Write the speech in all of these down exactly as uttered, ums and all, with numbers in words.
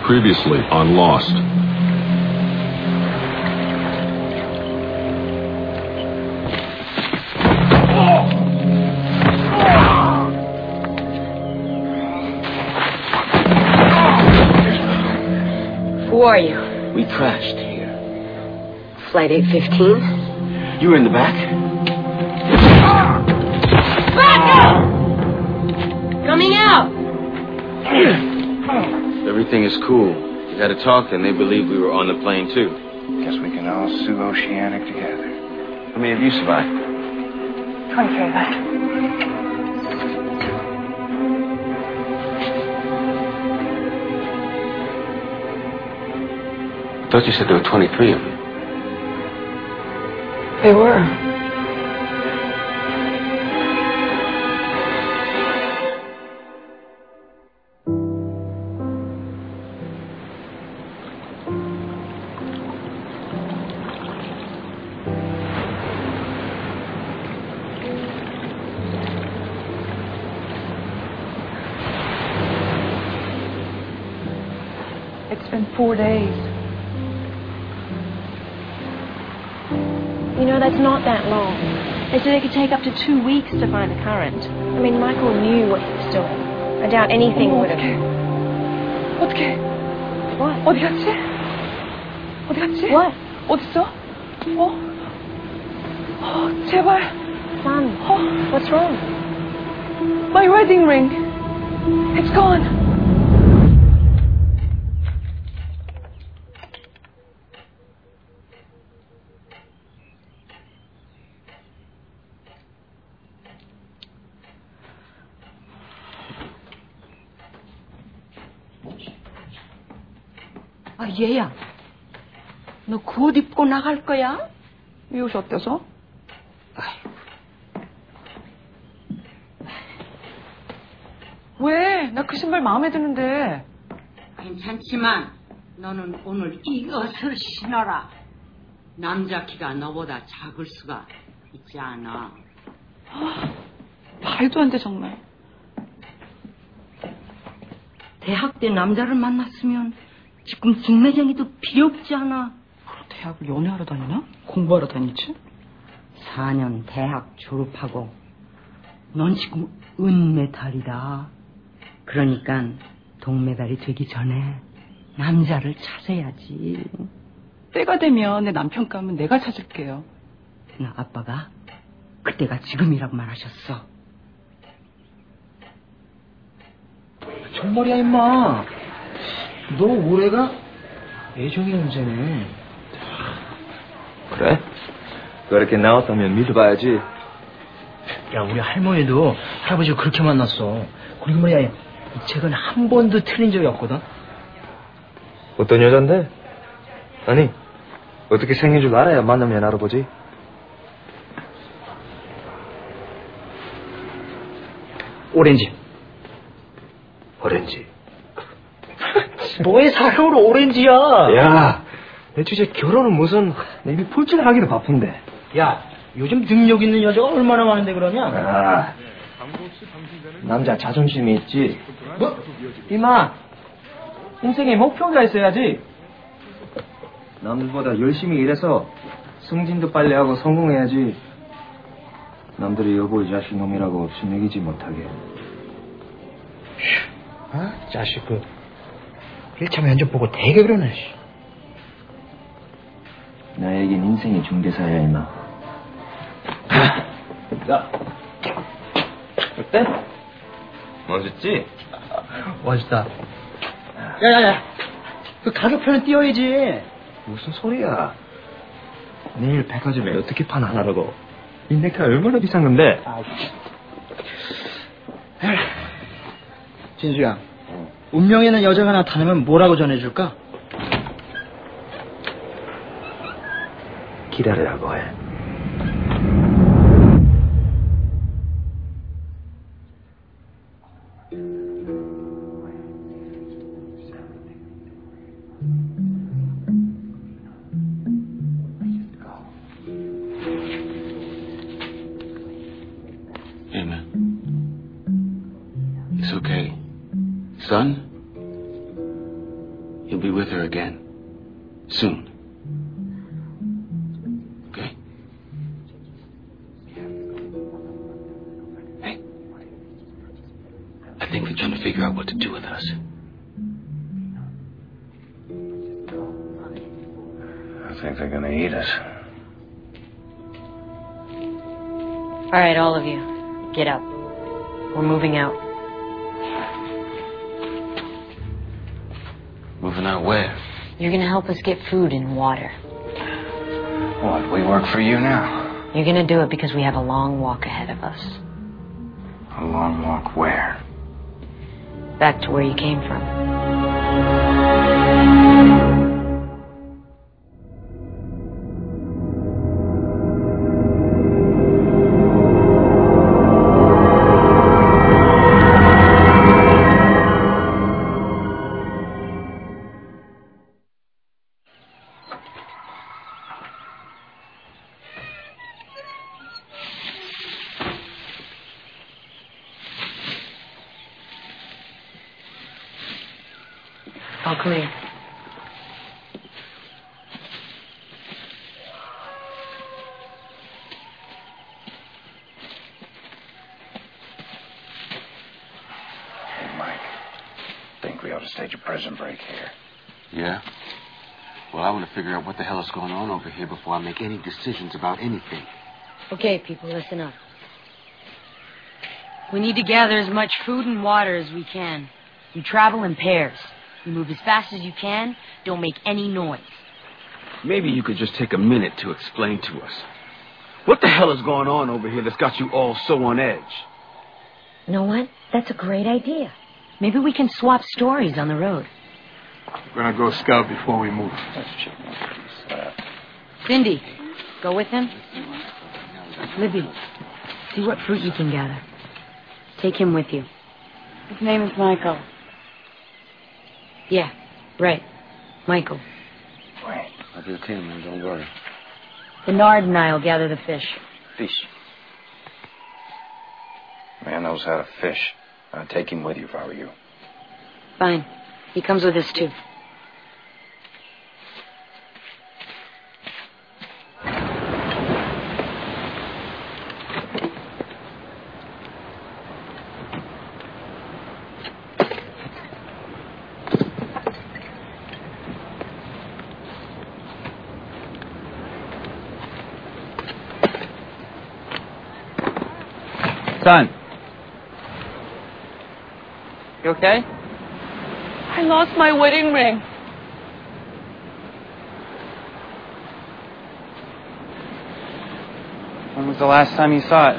Previously on Lost. Who are you? We crashed here. Flight eight fifteen? You were in the back? Back up! Coming out! Everything is cool. We had a talk and they believed we were on the plane too. Guess we can all sue Oceanic together. How many of you survived? twenty-three of us. I thought you said there were twenty-three of you. They were. It's been four days. You know, that's not that long. They said it could take up to two weeks to find the current. I mean, Michael knew what he was doing. I doubt anything would have... 어떡해? What? 어디 갔지? 어디 갔지? What? 어딨어? 어? 어, 제발. Son, 어? what's wrong? My wedding ring. It's gone. 아, 얘야. 너 그 옷 입고 나갈 거야? 이 옷이 어때서? 왜? 나 그 신발 마음에 드는데. 괜찮지만 너는 오늘 이것을 신어라. 남자 키가 너보다 작을 수가 있지 않아. 아, 말도 안 돼 정말. 대학 때 남자를 만났으면 지금 중매쟁이도 필요 없지 않아. 대학을 연애하러 다니나? 공부하러 다니지? 사 년 대학 졸업하고 넌 지금 은메달이다. 그러니까 동메달이 되기 전에 남자를 찾아야지. 때가 되면 내 남편 감은 내가 찾을게요. 나 아빠가 그때가 지금이라고 말하셨어. 정말이야 임마. 너 올해가 애정의 문제네. 그래? 그렇게 나왔다면 믿어봐야지. 야, 우리 할머니도 할아버지가 그렇게 만났어. 그리고 말이야, 이 책은 한 번도 틀린 적이 없거든. 어떤 여잔데? 아니, 어떻게 생긴 줄 알아야 만나면 알아보지. 오렌지. 오렌지. 뭐에 사랑으로 오렌지야? 야, 내 주제 결혼은 무슨, 내 이미 풀칠하기도 바쁜데. 야, 요즘 능력 있는 여자가 얼마나 많은데 그러냐? 아, 남자 자존심이 있지. 뭐? 이마, 인생에 목표가 있어야지. 남들보다 열심히 일해서 승진도 빨리 하고 성공해야지. 남들이 여보 자식놈이라고 숨기지 못하게. 아, 자식 그 일 차 면접 보고 되게 그러네. 나에겐 인생의 중개사야 임마. 야, 어때? 멋있지? 멋있다. 야야야, 그 가격표는 띄워야지. 무슨 소리야? 내일 백화점에 어떻게 판 하나라고? 이 넥타이 얼마나 비싼 건데? 아, 진수야, 운명에는 여자가 나타나면 뭐라고 전해줄까? 기다리라고 해. Amen. It's okay. Son, He'll be with her again. Soon. Okay? Hey. I think they're trying to figure out what to do with us. I think they're gonna eat us. All right, all of you, get up. We're moving out. Moving out where? You're gonna help us get food and water. What, we work for you now? You're gonna do it because we have a long walk ahead of us. A long walk where? Back to where you came from. All clear. Hey, Mike. Think we ought to stage a prison break here. Yeah? Well, I want to figure out what the hell is going on over here before I make any decisions about anything. Okay, people, listen up. We need to gather as much food and water as we can. You travel in pairs. You move as fast as you can. Don't make any noise. Maybe you could just take a minute to explain to us. What the hell is going on over here that's got you all so on edge? You know what? That's a great idea. Maybe we can swap stories on the road. We're gonna go scout before we move. Cindy, go with him. Libby, see what fruit you can gather. Take him with you. His name is Michael. Yeah, right. Michael. Wait. I'll be okay, man. Don't worry. Bernard and I will gather the fish. Fish. Man knows how to fish. I'd take him with you if I were you. Fine. He comes with us, too. Son. You okay? I lost my wedding ring. When was the last time you saw it?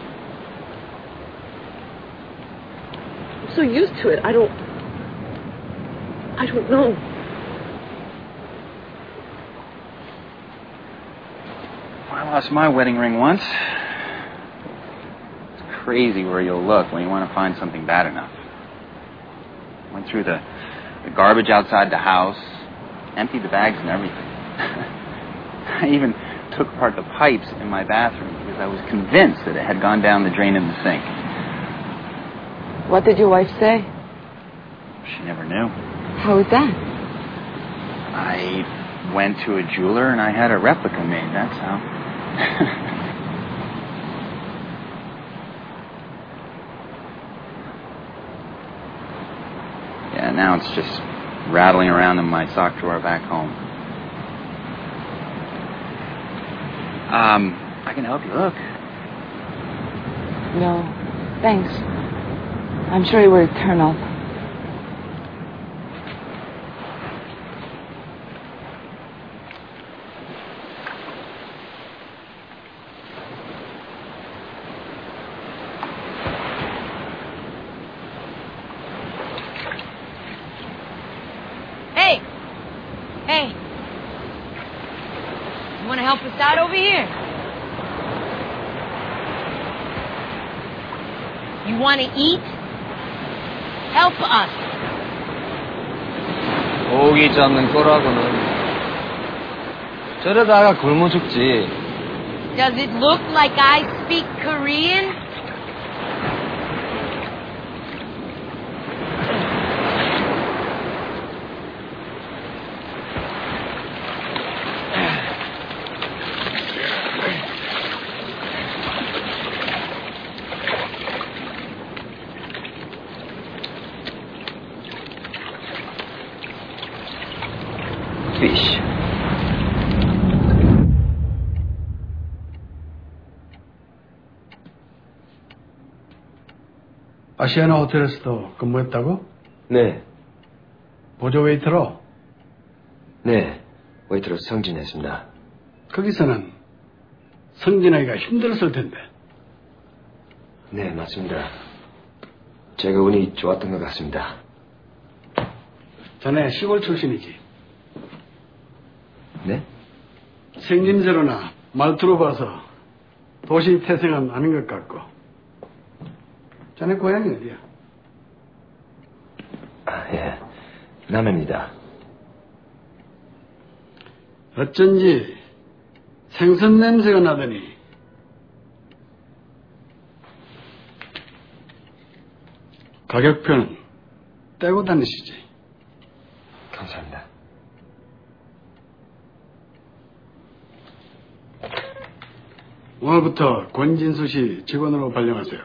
I'm so used to it. I don't... I don't know. I lost my wedding ring once. It's crazy where you'll look when you want to find something bad enough. Went through the, the garbage outside the house, emptied the bags and everything. I even took apart the pipes in my bathroom because I was convinced that it had gone down the drain in the sink. What did your wife say? She never knew. How was that? I went to a jeweler and I had a replica made, that's how. Yeah, now it's just rattling around in my sock drawer back home. Um, I can help you look. No, thanks. I'm sure it will turn up. Hey! Hey! You want to help us out over here? You want to eat? Help us. 고기 잡는 거라고는 저러다가 굶어 죽지. Does it look like I speak Korean? fish. 아시아나 호텔에서도 근무했다고? 네. 보조 웨이터로? 네. 웨이터로 승진했습니다. 거기서는 승진하기가 힘들었을 텐데. 네, 맞습니다. 제가 운이 좋았던 것 같습니다. 자네 시골 출신이지? 네? 생김새로나 말투로 봐서 도시 태생은 아닌 것 같고. 자네 고향이 어디야? 아, 예. 남해입니다. 어쩐지 생선 냄새가 나더니 가격표는 떼고 다니시지. 감사합니다. 오늘부터 권진수 씨 직원으로 발령하세요.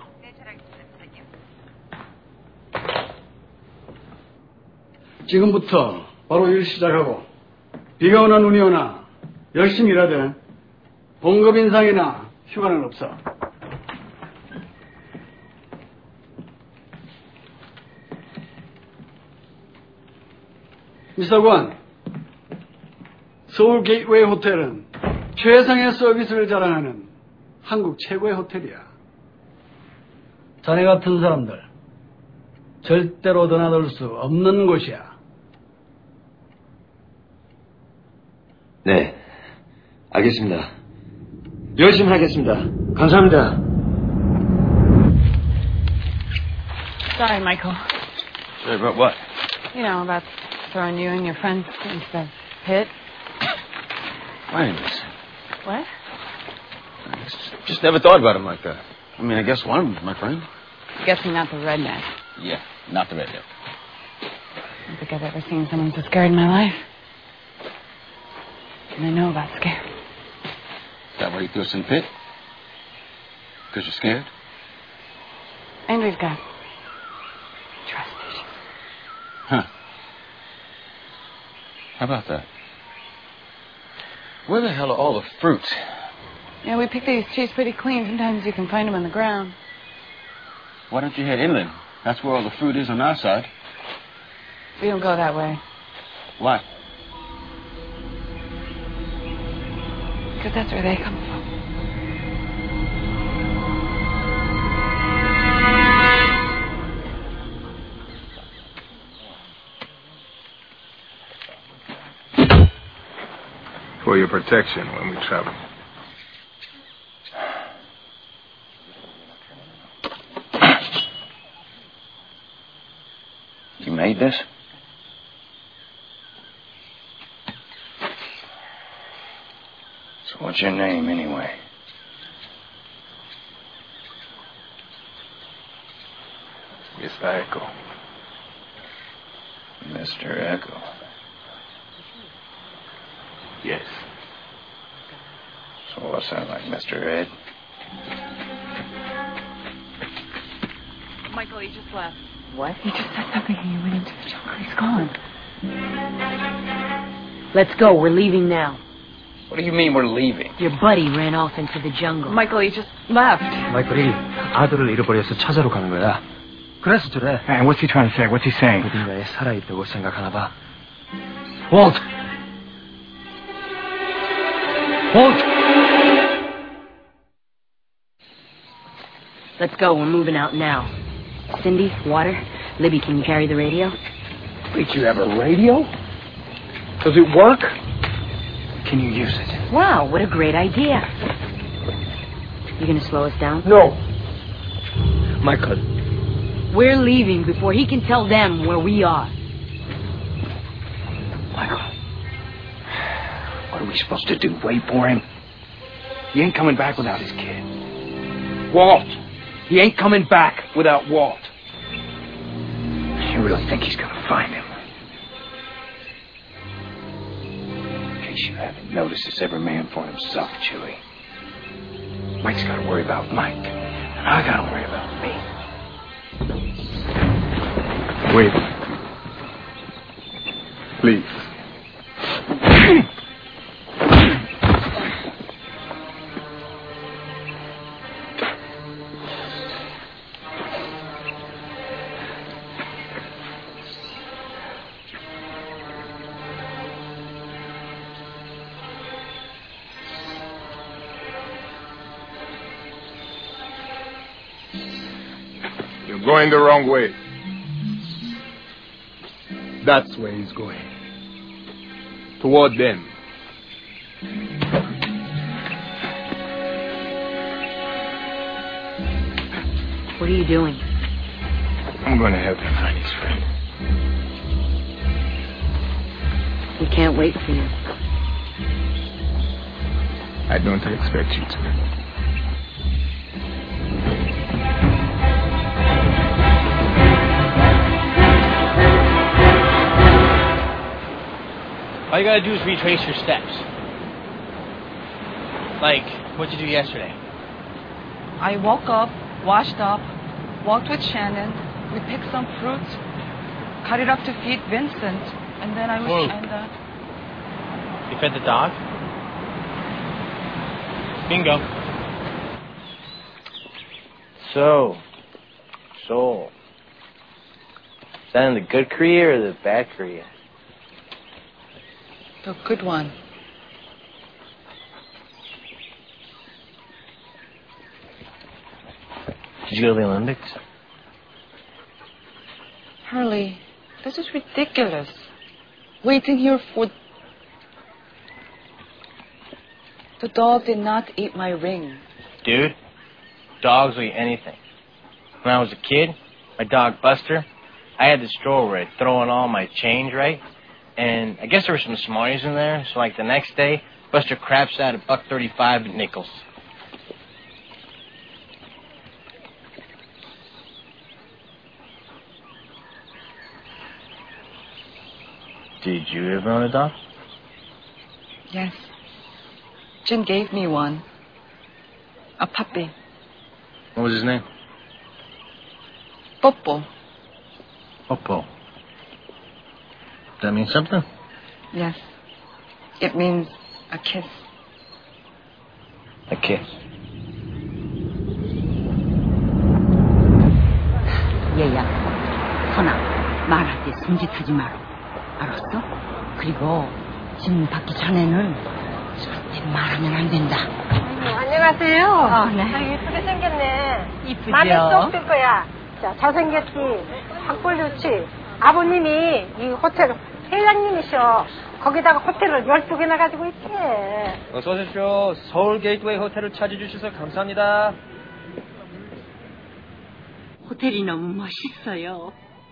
지금부터 바로 일 시작하고 비가 오나 눈이 오나 열심히 일하되 봉급 인상이나 휴가는 없어. 미사관, 서울 게이트웨이 호텔은 최상의 서비스를 자랑하는 한국 최고의 호텔이야. 자네 같은 사람들 절대로 드나들 수 없는 곳이야. 네, 알겠습니다. 열심히 하겠습니다. 감사합니다. Sorry, Michael. Sorry about what? You know, about throwing you and your friends into the pit. My name is. What? I just, just never thought about him like that. I mean, I guess one of them's my friend. I'm guessing not the redneck. Yeah, not the redneck. I don't think I've ever seen someone so scared in my life. And I know about scare. Is that why you threw us in the pit? Because you're scared? Andrew's got trust issues. Huh. How about that? Where the hell are all the fruits? Yeah, we pick these trees pretty clean. Sometimes you can find them on the ground. Why don't you head inland? That's where all the fruit is on our side. We don't go that way. Why? Because that's where they come from. For your protection when we travel. You made this? So what's your name, anyway? Mister Echo. Mister Echo. Yes. So what's that, like Mister Ed? Michael, he just left. What? He just said something and he went into the jungle. He's gone. Let's go. We're leaving now. What do you mean we're leaving? Your buddy ran off into the jungle. Michael, he just left. 마이클이 아들을 잃어버려서 찾아러 가는 거야. 그래서 저래. And what's he trying to say? What's he saying? 어딘가에 살아있다고 생각하나 봐. Walt! Walt! Let's go. We're moving out now. Cindy, water. Libby, can you carry the radio? Wait, you have a radio? Does it work? Can you use it? Wow, what a great idea. You gonna slow us down? No. Michael. We're leaving before he can tell them where we are. Michael. What are we supposed to do? Wait for him? He ain't coming back without his kid. Walt. He ain't coming back without Walt. You really think he's gonna find him? In case you haven't noticed, it's every man for himself, Chewie. Mike's gotta worry about Mike. And I gotta worry about me. Wait. Please. Going the wrong way. That's where he's going. Toward them. What are you doing? I'm going to help him find his friend. We can't wait for you. I don't expect you to. All you gotta do is retrace your steps. Like, what'd you do yesterday? I woke up, washed up, walked with Shannon. We picked some fruit, cut it up to feed Vincent, and then I was Whoa. kinda... You fed the dog? Bingo. So, so, is that in the good Korea or the bad Korea? The good one. Did you go to the Olympics? Hurley, this is ridiculous. Waiting here for... The dog did not eat my ring. Dude, dogs will eat anything. When I was a kid, my dog Buster, I had this drawer where I'd throw in all my change, right? And I guess there were some Smarties in there, so like the next day, Buster craps out a buck thirty-five nickels. Did you ever own a dog? Yes. Jim gave me one. A puppy. What was his name? Popo. Popo. That mean something? Yes. It means a kiss. A kiss. 얘야, 선아, 말할 때 손짓하지 마라. 알았어? 그리고 지금 받기 전에는 절대 말하면 안 된다. 안녕하세요. 어, 네. 아, 예쁘게 생겼네. 이쁘죠? 마음에 쏙 들 거야. 자, 잘생겼지. 학벌 좋지. 아버님이 이 호텔 회장님이셔. 거기다가 호텔을 열두 개나 가지고 있지. 어서 오십시오. 서울 게이트웨이 호텔을 찾아주셔서 감사합니다. 호텔이 너무 멋있어요.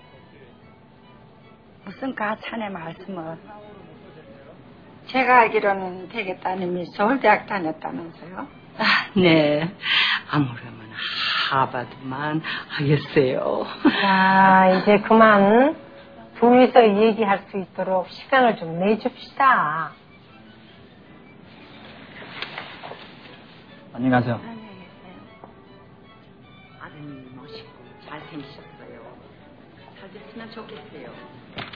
무슨 가찬의 말씀을. 제가 알기로는 되게 따님이 서울대학 다녔다면서요? 아, 네. 아무려면 하버드만 하겠어요. 자, 이제 그만 둘이서 얘기할 수 있도록 시간을 좀 내줍시다. 안녕히 가세요. 아드님 멋있고 잘생기셨어요. 잘 됐으면 좋겠어요.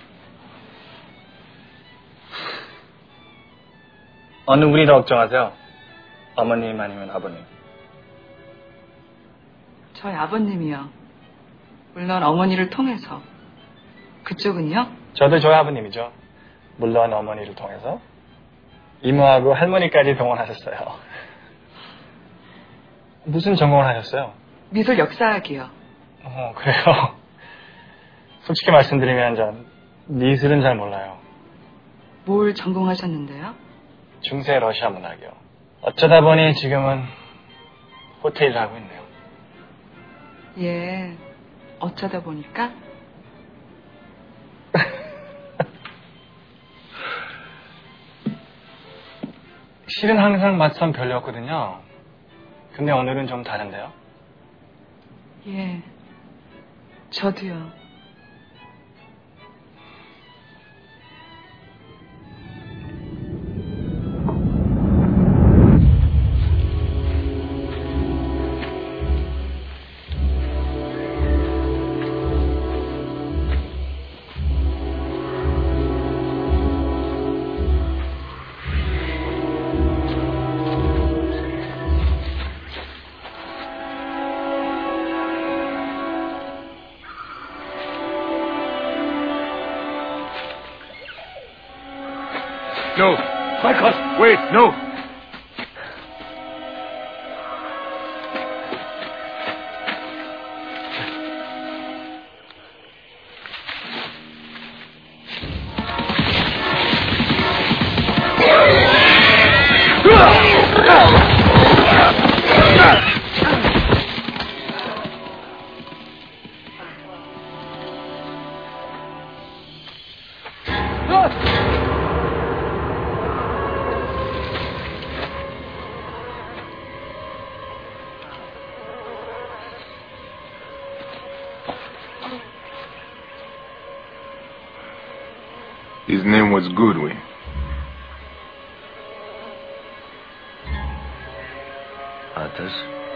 어느 분이 더 걱정하세요? 어머님 아니면 아버님? 저희 아버님이요. 물론 어머니를 통해서. 그쪽은요? 저도 저희 아버님이죠. 물론 어머니를 통해서. 이모하고 할머니까지 동원하셨어요. 무슨 전공을 하셨어요? 미술 역사학이요. 어, 그래요? 솔직히 말씀드리면 전 미술은 잘 몰라요. 뭘 전공하셨는데요? 중세 러시아 문학이요. 어쩌다 보니 지금은 호텔 일을 하고 있네요. 예, 어쩌다 보니까? 실은 항상 맞선 별이었거든요. 근데 오늘은 좀 다른데요? 예, 저도요. No. Michael, wait, no. His name was Goodwin. Others?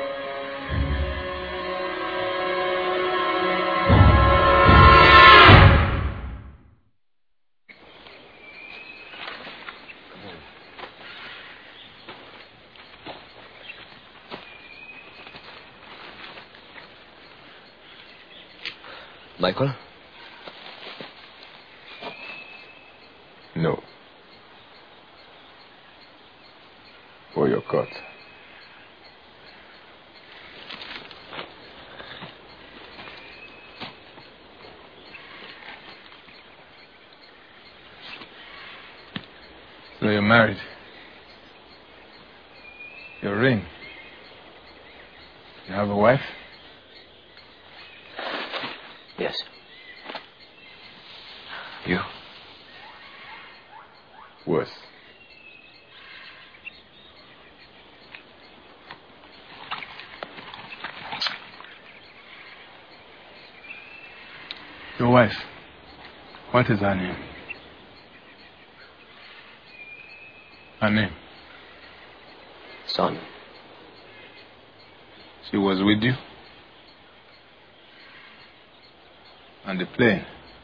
Michael? No. For your cut. So you're married. Your ring. You have a wife? Yes. You? Worse. Your wife. What is her name? Her name? Son. She was with you? On the plane?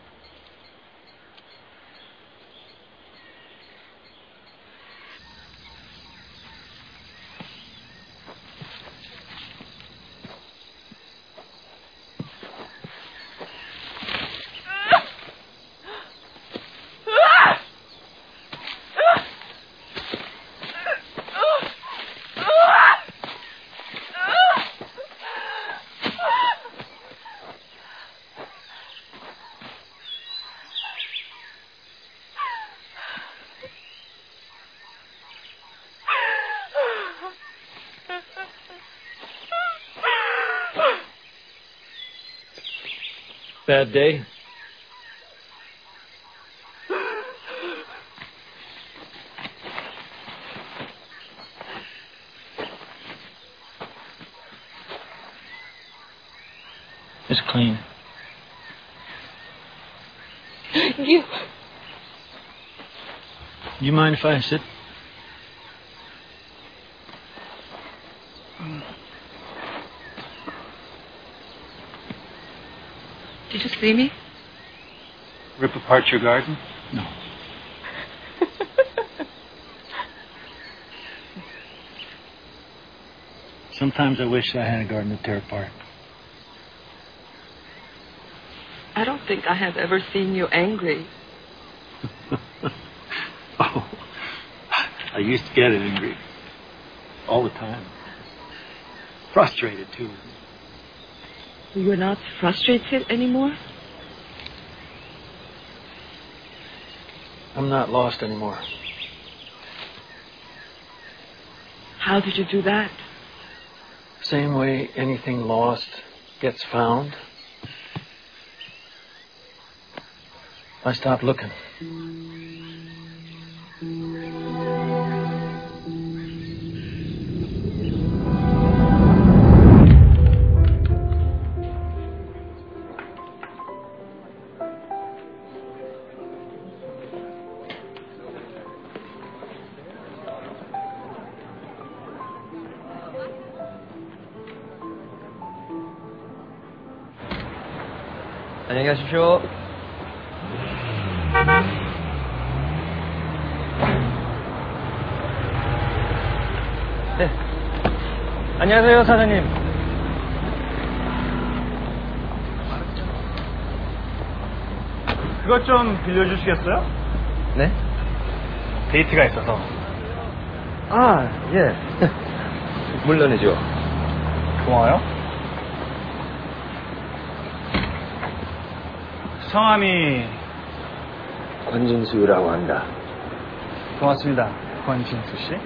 Bad day? It's clean. You. You mind if I sit? Did you see me? Rip apart your garden? No. Sometimes I wish I had a garden to tear apart. I don't think I have ever seen you angry. Oh, I used to get angry. All the time. Frustrated, too. You're not frustrated anymore? I'm not lost anymore. How did you do that? Same way anything lost gets found. I stopped looking. 안녕히 가십시오. 네. 안녕하세요, 사장님. 그것 좀 빌려주시겠어요? 네? 데이트가 있어서. 아, 예. 물론이죠. 고마워요. 성함이 권진수라고 한다. 고맙습니다. 권진수 씨.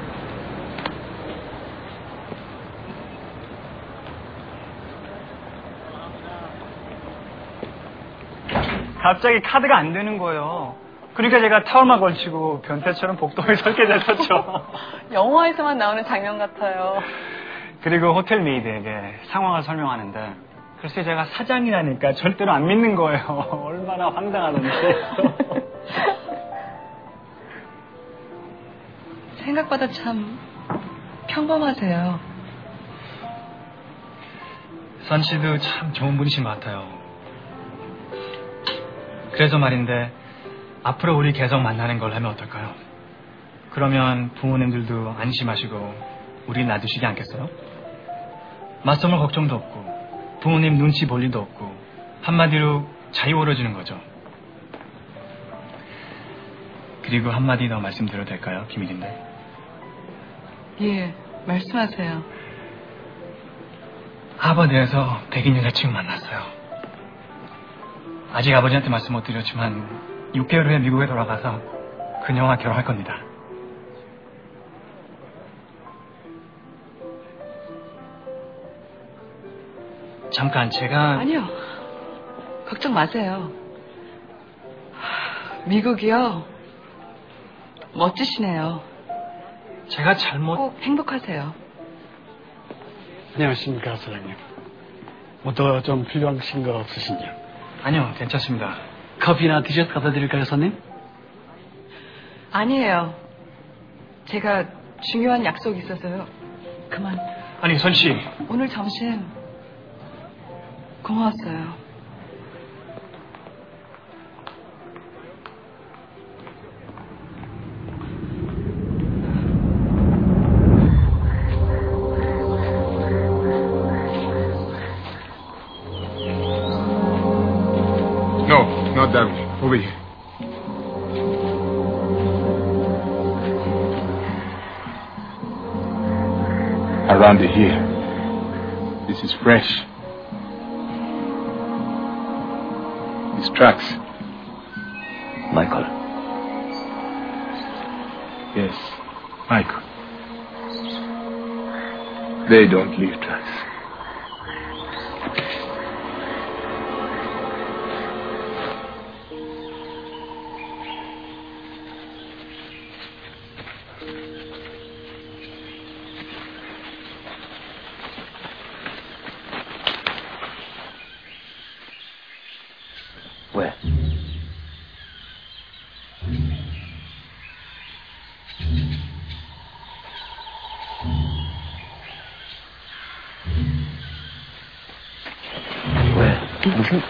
갑자기 카드가 안 되는 거예요. 그러니까 제가 타월만 걸치고 변태처럼 복도에 설게 됐었죠. 영화에서만 나오는 장면 같아요. 그리고 호텔 메이드에게 상황을 설명하는데 글쎄 제가 사장이라니까 절대로 안 믿는 거예요. 얼마나 황당하던지. 생각보다 참 평범하세요. 선 씨도 참 좋은 분이신 것 같아요. 그래서 말인데 앞으로 우리 계속 만나는 걸 하면 어떨까요? 그러면 부모님들도 안심하시고 우리 놔두시지 않겠어요? 맞서물 걱정도 없고 부모님 눈치 볼 일도 없고 한마디로 자유로워지는 거죠. 그리고 한마디 더 말씀드려도 될까요? 비밀인데. 예, 말씀하세요. 하버드에서 백인 여자친구 만났어요. 아직 아버지한테 말씀 못 드렸지만 육 개월 후에 미국에 돌아가서 그녀와 결혼할 겁니다. 잠깐 제가... 아니요. 걱정 마세요. 미국이요. 멋지시네요. 제가 잘못... 꼭 행복하세요. 안녕하십니까, 사장님. 뭐 더 좀 필요하신 거 없으신지요? 아니요, 괜찮습니다. 커피나 디저트 갖다 드릴까요, 손님? 아니에요. 제가 중요한 약속이 있어서요. 그만. 아니, 선 씨. 오늘 점심 고마웠어요. No, not that way. Over here. Around it here. This is fresh. These tracks. Michael. Yes, Michael. They don't leave tracks. 왜? 왜? 무슨...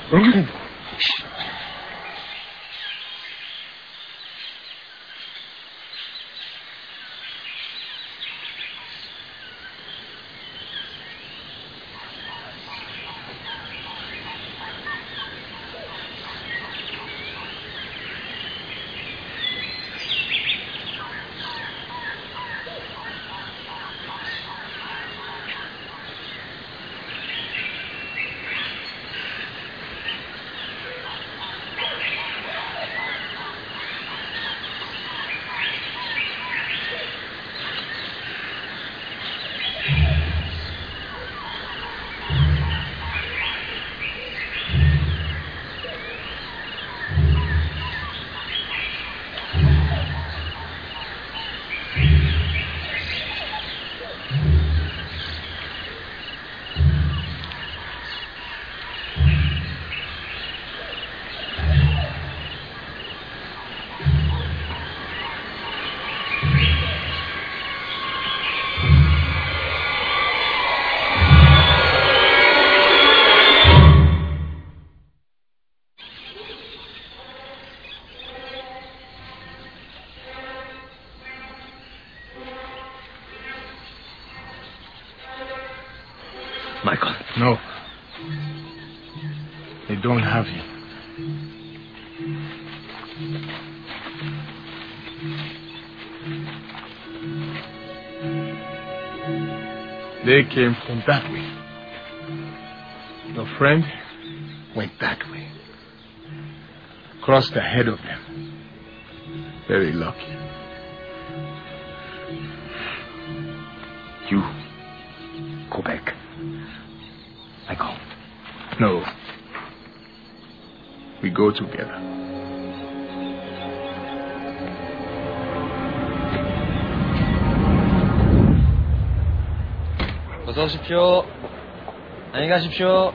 Michael. No. They don't have him. They came from that way. Your friend went that way. Crossed ahead of them. Very lucky. You go back. I go. No. We go together. 어서 오십시오. 안녕히 가십시오.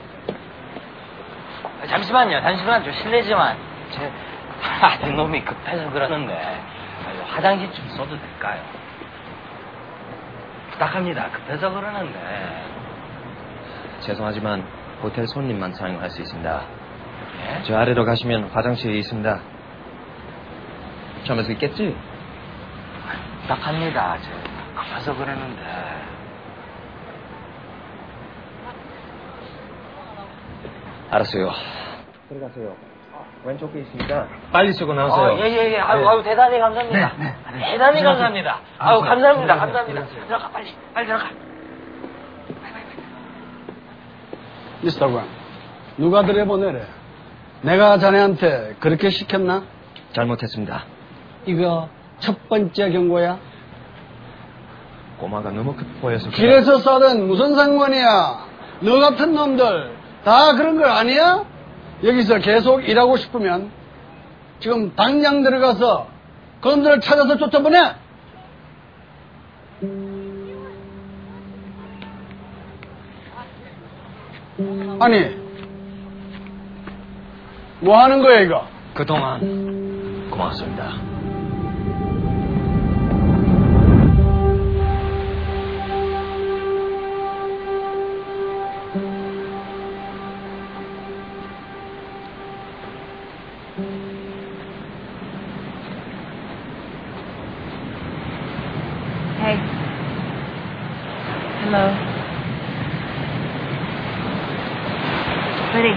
잠시만요, 잠시만, 좀 실례지만 제 아는 놈이 급해서 그러는데 화장실 좀 써도 될까요? 부탁합니다. 급해서 그러는데. 죄송하지만 호텔 손님만 사용할 수 있습니다. 예? 저 아래로 가시면 화장실이 있습니다. 처음에서 있겠지? 부탁합니다. 저 급해서 그러는데. 알았어요. 들어가세요. 왼쪽에 있으니까 빨리 쓰고 나오세요. 어, 예, 예, 예. 아유, 네. 아유, 대단히 감사합니다. 네, 네. 대단히 감사합니다. 아유, 들어가세요. 감사합니다. 들어가세요. 감사합니다. 들어가세요. 들어가, 빨리. 빨리 들어가. 미스터 광, 누가 들여보내래? 내가 자네한테 그렇게 시켰나? 잘못했습니다. 이거 첫 번째 경고야? 꼬마가 너무 급해 보여서 길에서 싸든 무슨 상관이야? 너 같은 놈들 다 그런 거 아니야? 여기서 계속 일하고 싶으면 지금 당장 들어가서 그놈들을 찾아서 쫓아보내! 아니, 뭐 하는 거야, 이거? 그동안 고맙습니다. Hey. Hello. Pretty.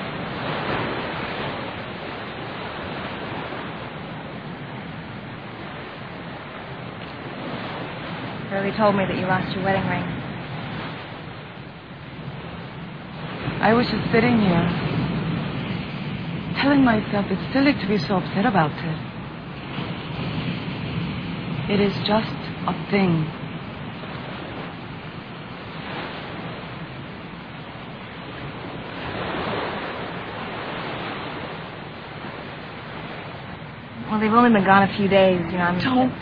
Hurley told me that you lost your wedding ring. I was just sitting here, telling myself it's silly to be so upset about it. It is just a thing. Well, they've only been gone a few days, you know. I'm Don't.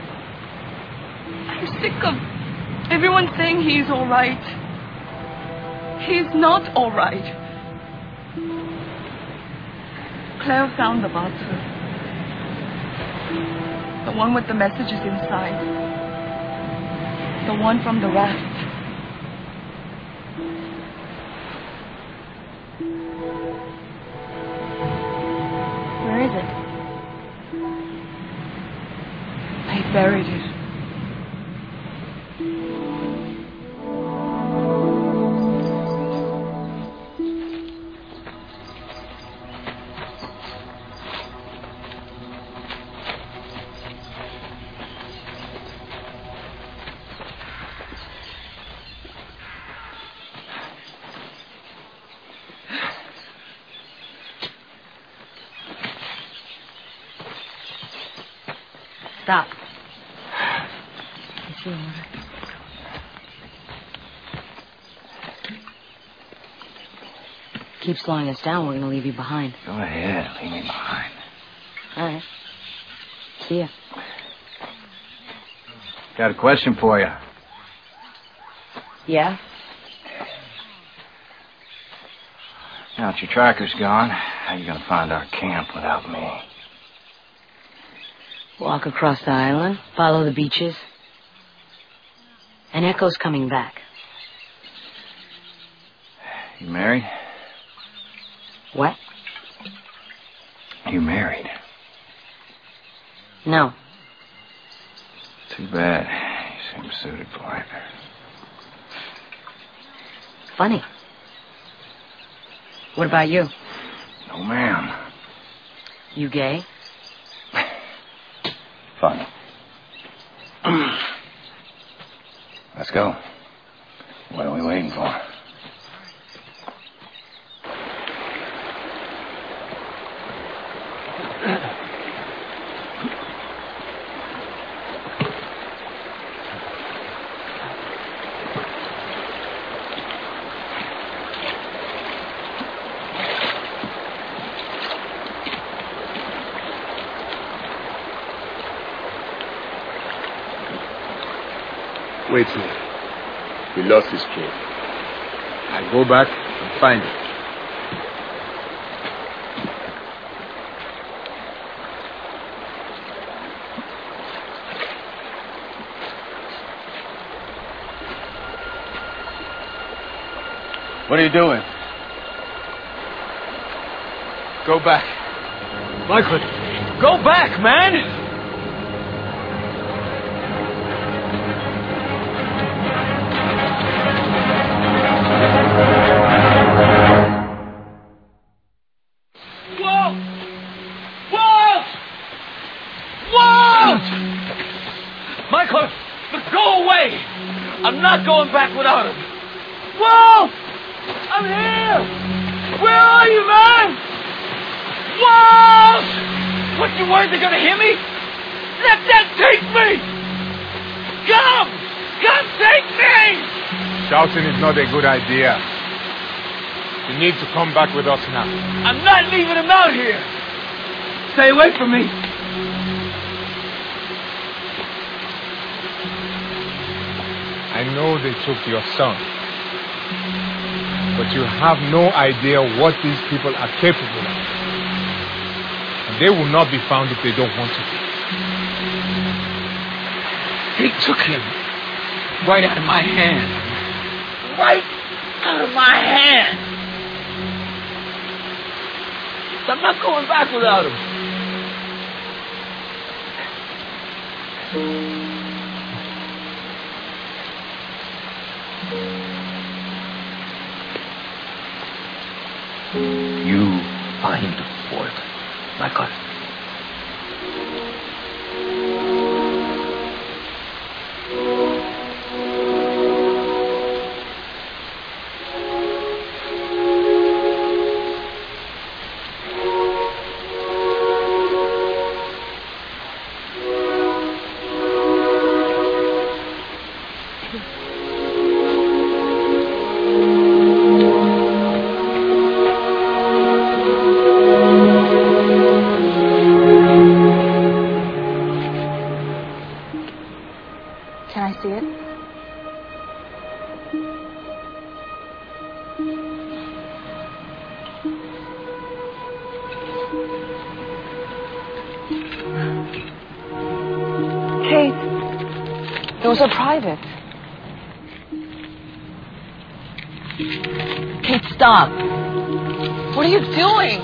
I'm sick of everyone saying he's all right. He's not all right. Claire found the bottle. The one with the messages inside. The one from the raft. Where is it? They buried it. Stop. It's your order. Keep slowing us down, we're going to leave you behind. Go ahead, leave me behind. All right. See ya. Got a question for you. Yeah? Now that your tracker's gone, how you gonna find our camp without me? Walk across the island, follow the beaches. And Echo's coming back. You married? What? You married? No. Too bad. You seem suited for it. Funny. What about you? No, ma'am. You gay? Funny. Let's go. What are we waiting for? Wait here. We lost his chain. I go back and find it. What are you doing? Go back. Michael, go back, man! Michael, go away! I'm not going back without him. Walt! I'm here! Where are you, man? Walt! What, you worried they're gonna hear me? Let them take me! Come! Come take me! Shouting is not a good idea. You need to come back with us now. I'm not leaving him out here! Stay away from me! I know they took your son, but you have no idea what these people are capable of. And they will not be found if they don't want to be. They took him right out of my hand. Right out of my hand. I'm not going back without him. You find Walt, Michael. Can I see it? Kate, those are private. Kate, stop. What are you doing?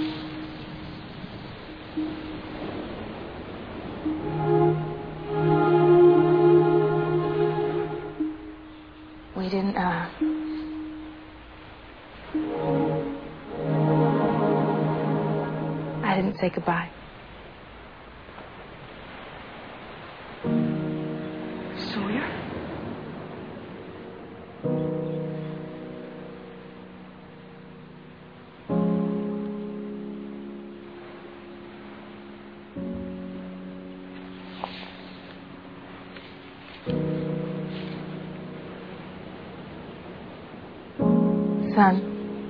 We didn't, uh... I didn't say goodbye. Sawyer? Son.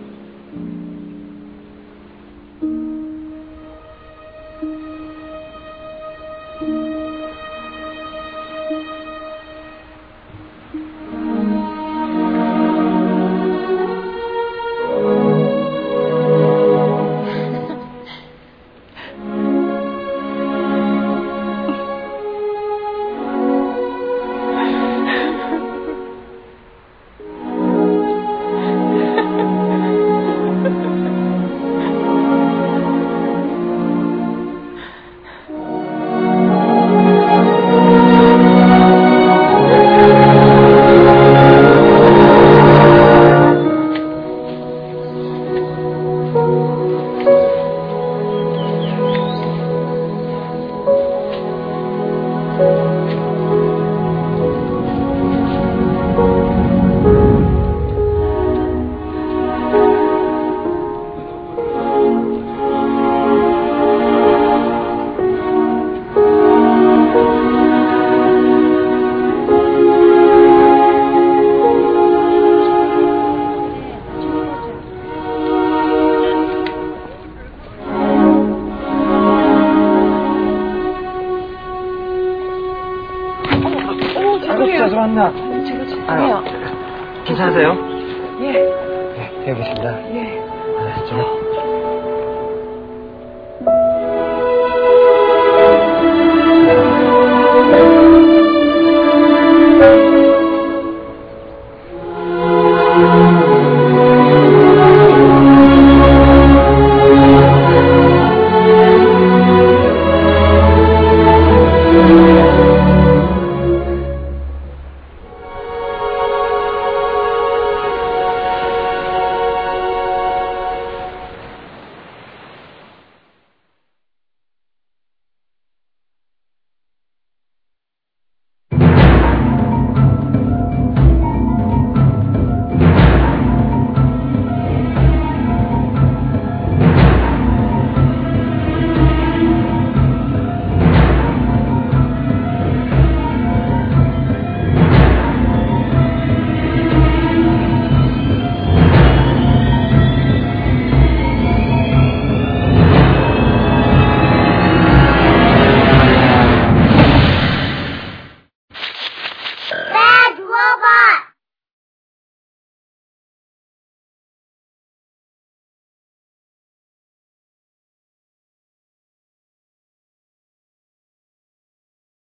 죄송합니다. 아유, 괜찮으세요? 예. 네, 여기 있습니다. 예. 네, 좀.